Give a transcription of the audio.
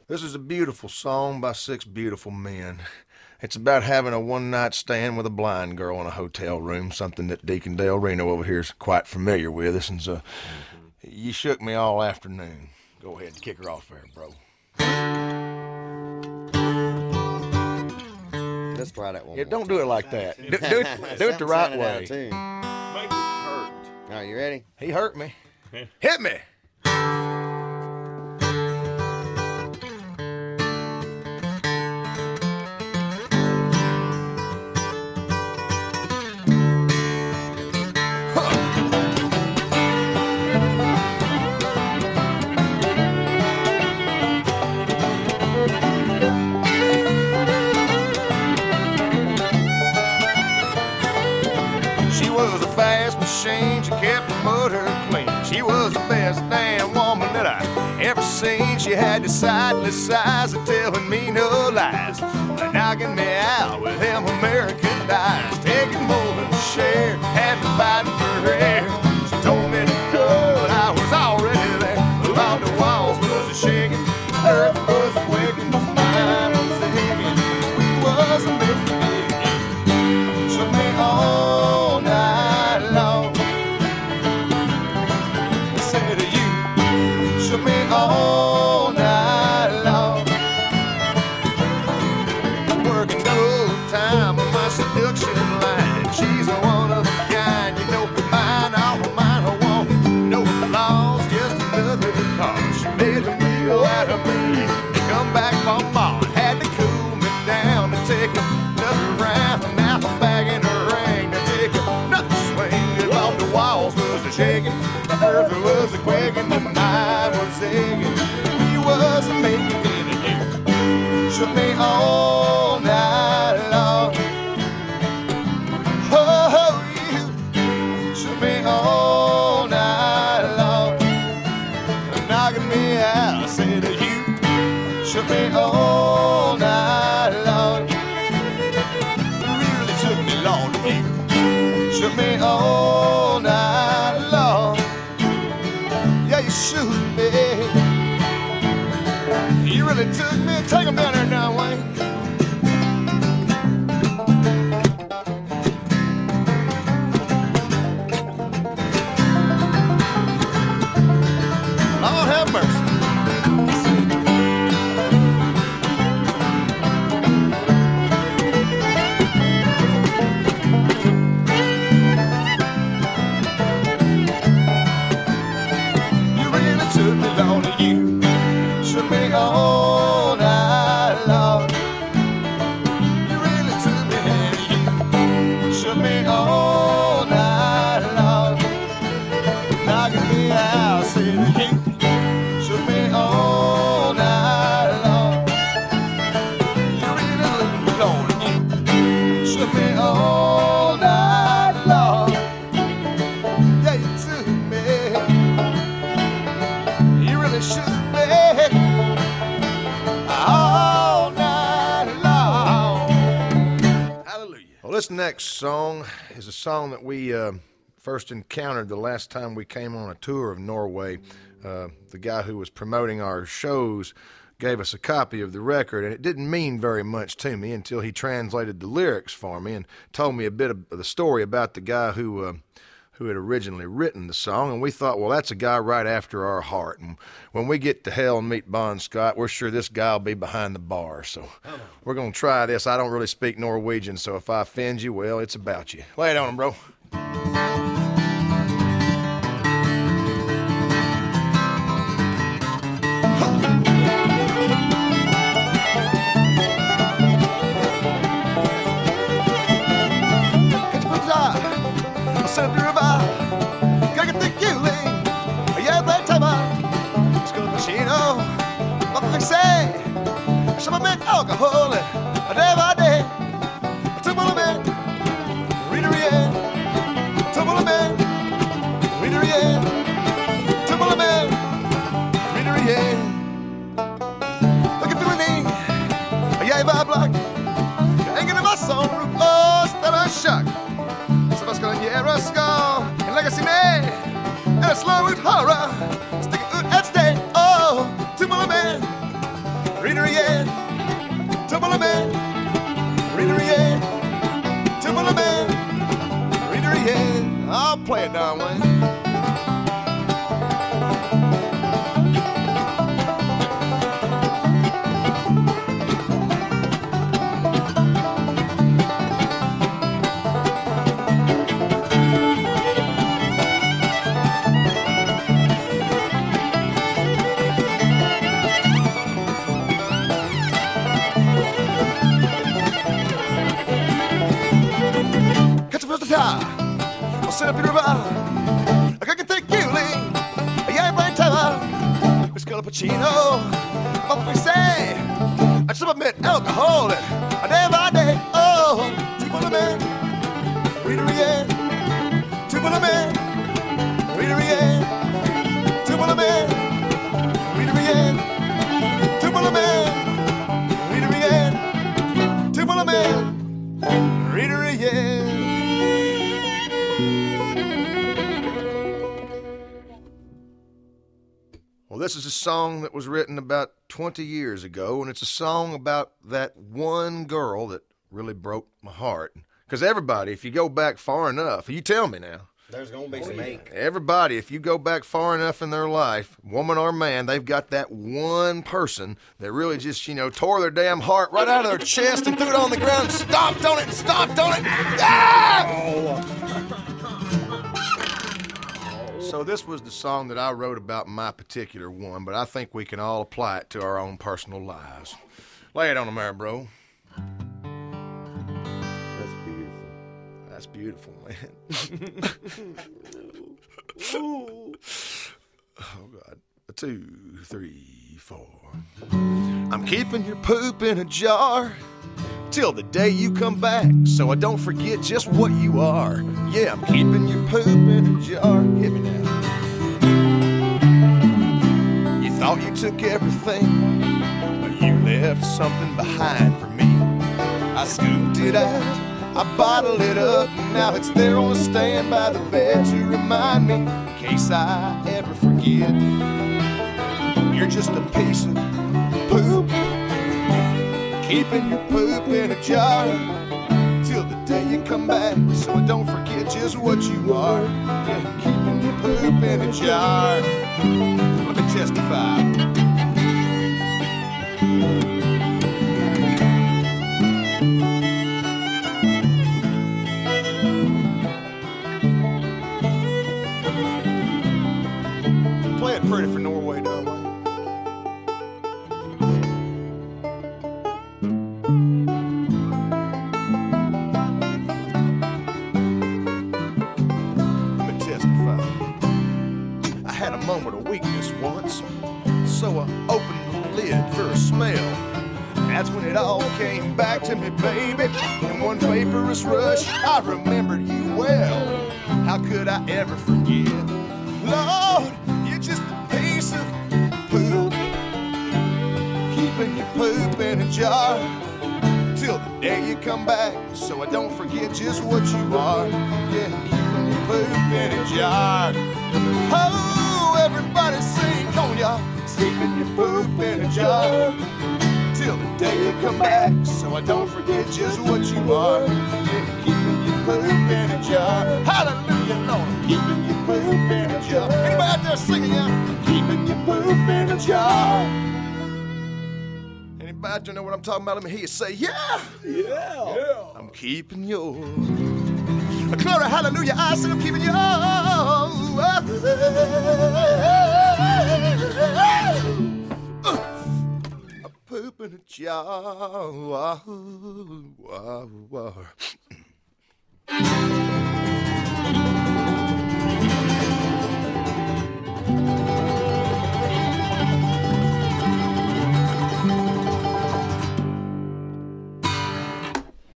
This is a beautiful song by six beautiful men. It's about having a one-night stand with a blind girl in a hotel room, something that Deacon Del Reno over here is quite familiar with. This one's You Shook Me All Afternoon. Go ahead and kick her off there, bro. Let's try that one. Yeah, don't do it like that. Do it the right way. Make it hurt. All right, you ready? He hurt me. Hit me. She kept the motor clean. She was the best damn woman that I ever seen. She had the sightless eyes of telling me no lies, knocking me out with them American eyes, taking more than a share, had me fighting for air. She told me to go, and I was already there. Along the walls was a shaking, the earth was a quaking, the mind was a aching. We was a making, shook me all night long. Shook me all night long. Working double time on my seduction line. She's one of a kind, you know, mine, all mine, I want. No applause, just another cause. She made a meal out of me. To come back from mom, had to cool me down to take another round. Now I'm back in the ring to take another swing. Off the walls was a shaking, the earth was a quaking, the night was aching. We was making it. Shook me all night long. Oh, you shook me all night long. Knocking me out, I said you shook me all night long. You really shook me, Lord, you shook me all night long. Yeah, you shook me. You really took me. Take them down there now, Wayne. Lord have mercy. You really took me, Lord, you shook me all night long. You really took me, and you shook me all night long. Knocking me out, said you shook me all night long. You really took me, Lord, you shook me all night long. Yeah, you took me. You really shook me all night long. Hallelujah. Well, this next song is a song that we first encountered the last time we came on a tour of Norway. The guy who was promoting our shows gave us a copy of the record, and it didn't mean very much to me until he translated the lyrics for me and told me a bit of the story about the guy who had originally written the song, and we thought, well, that's a guy right after our heart. And when we get to hell and meet Bon Scott, we're sure this guy will be behind the bar. So we're going to try this. I don't really speak Norwegian, so if I offend you, well, it's about you. Lay it on him, bro. Alcohol, day by day, tumble a man, reader again, tumble a man, reader again, tumble a man, reader again. Look at feeling, yeah, if I block, hanging in my song, oh, still a shock. So I gonna hear a skull, and legacy me, and a slow root horror, stick it at stay, oh, tumble a man. Play it, Don Wayne. Catch a first tie. I'll set up your river. I can take you, Lee. Yeah, Brian Tyler. Miss Pacino. What we say? I just admit alcohol and day by day. Oh, too full of men. Read it again. Too full of men. Read it again. Too full of men. Read it again. Too full of men. Read it again. Too full of men. Read it again. Well, this is a song that was written about 20 years ago, and it's a song about that one girl that really broke my heart. Because everybody, if you go back far enough, you tell me now, There's gonna be some ink. everybody, if you go back far enough in their life, woman or man, they've got that one person that really just, tore their damn heart right out of their chest and threw it on the ground and stomped on it and stomped on it. Ah! So this was the song that I wrote about my particular one, but I think we can all apply it to our own personal lives. Lay it on them there, bro. That's beautiful. That's beautiful, man. Oh, God. 2, 3, 4. I'm keeping your poop in a jar till the day you come back, so I don't forget just what you are. Yeah, I'm keeping your poop in a jar. Hit me now. You thought you took everything, but you left something behind for me. I scooped it out, I bottled it up, and now it's there on a stand by the bed to remind me, in case I ever forget. You're just a piece of poop, keeping your poop in a jar till the day you come back, so I don't forget just what you are. Yeah, keeping your poop in a jar. Let me testify. Play it pretty for Norway, don't we? Moment of weakness once, so I opened the lid for a smell. That's when it all came back to me, baby. In one vaporous rush, I remembered you well. How could I ever forget? Lord, you're just a piece of poop, keeping your poop in a jar till the day you come back, so I don't forget just what you are. Yeah, keeping your poop in a jar. Oh, everybody sing, come on, y'all. Keeping your poop in a jar till the day you come back, so I don't forget just what you are. Yeah, keeping your poop in a jar. Hallelujah, Lord. Keeping your poop in a jar. Anybody out there singing, y'all? Keeping your poop in a jar. Anybody out there know what I'm talking about? Let me hear you say, yeah. Yeah. I'm keeping yours. Glory, hallelujah, I said I'm keeping yours. A poop in a jar.